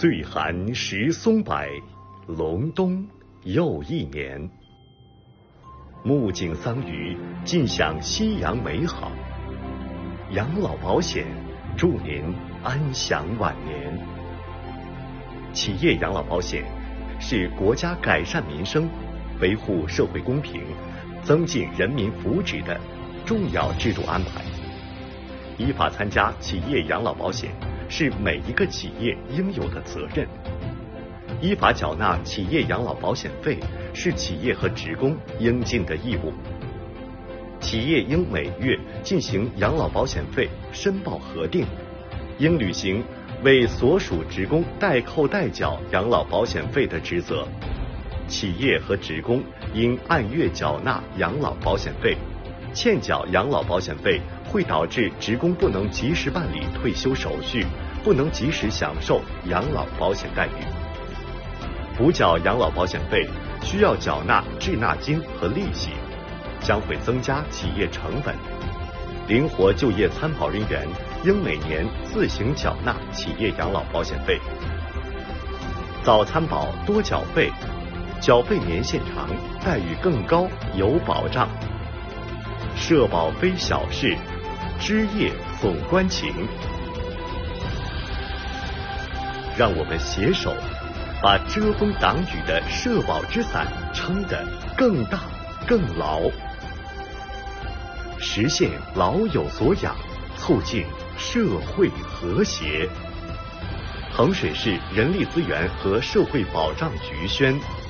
岁寒食松柏，隆冬又一年。暮景桑榆，尽享夕阳美好。养老保险，祝您安享晚年。企业养老保险是国家改善民生、维护社会公平、增进人民福祉的重要制度安排。依法参加企业养老保险是每一个企业应有的责任。依法缴纳企业养老保险费是企业和职工应尽的义务。企业应每月进行养老保险费申报核定，应履行为所属职工代扣代缴养老保险费的职责。企业和职工应按月缴纳养老保险费，欠缴养老保险费会导致职工不能及时办理退休手续，不能及时享受养老保险待遇。补缴养老保险费需要缴纳滞纳金和利息，将会增加企业成本。灵活就业参保人员应每年自行缴纳企业养老保险费。早参保多缴费，缴费年限长，待遇更高，有保障。社保非小事，枝叶总关情。让我们携手把遮风挡雨的社保之伞撑得更大更牢，实现老有所养，促进社会和谐。衡水市人力资源和社会保障局宣。